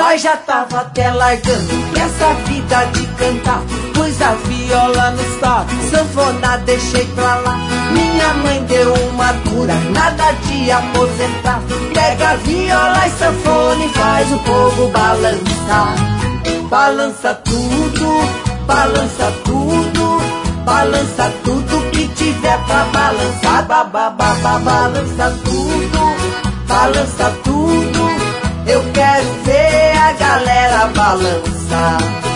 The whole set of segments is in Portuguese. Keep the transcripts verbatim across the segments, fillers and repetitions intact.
nós já tava até largando essa vida de cantar. Pus a viola no sol, sanfona deixei pra lá. Minha mãe deu uma dura, nada de aposentar. Pega a viola e sanfona e faz o povo balançar. Balança tudo, balança tudo, balança tudo que tiver pra balançar. Babababa, balança tudo, balança tudo. Eu quero ver a galera balançar.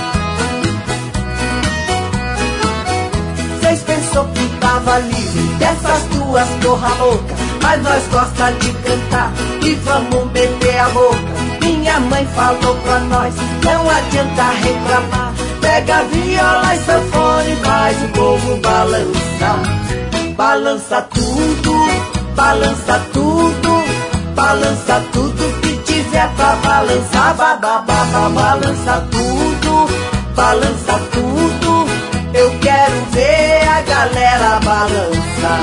Vocês pensou que tava livre dessas duas porra louca, mas nós gosta de cantar e vamos meter a boca. Minha mãe falou pra nós, não adianta reclamar. Pega a viola e sanfona e faz o povo balançar. Balança tudo, balança tudo, balança tudo que tiver pra balançar. Babababa, balança tudo, balança tudo. Eu quero ver a galera balançar.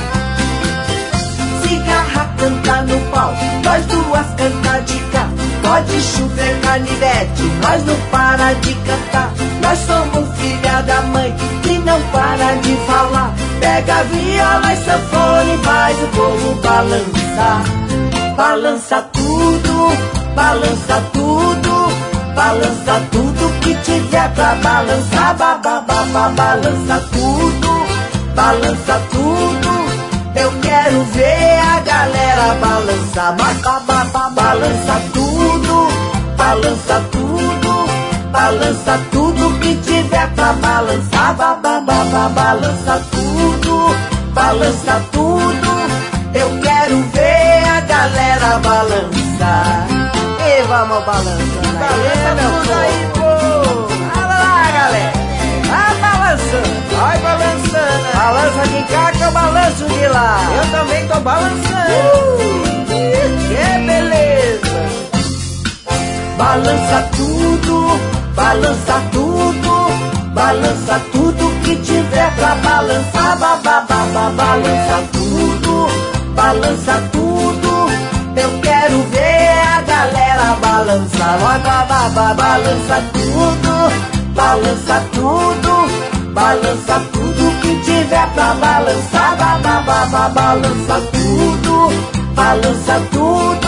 Cigarra canta no pau, nós duas canta de cá. Pode chover canivete, nós não para de cantar. Nós somos filha da mãe que não para de falar. Pega a viola e sanfona e faz o povo balançar. Balança tudo, balança tudo, balança tudo que tiver pra balançar. Babababa, balança tudo, balança tudo. Eu quero ver a galera balançar. Babababa, balança tudo, balança tudo, balança tudo que tiver pra balançar. Babababa, balança tudo, balança tudo. Eu quero ver a galera balançar. E vamos balançando. Balança tudo aí, pô. Olha lá, galera. Vai balançando. Vai balançando. Balança de cá que eu balanço de lá. Eu também tô balançando. Uh, que beleza. Balança tudo, balança tudo, balança tudo que tiver pra balançar. Babababa, balança tudo, balança tudo. Eu quero ver a galera balançar. Babababa, balança tudo, balança tudo, balança tudo que tiver pra balançar. Babababa, balança tudo, balança tudo.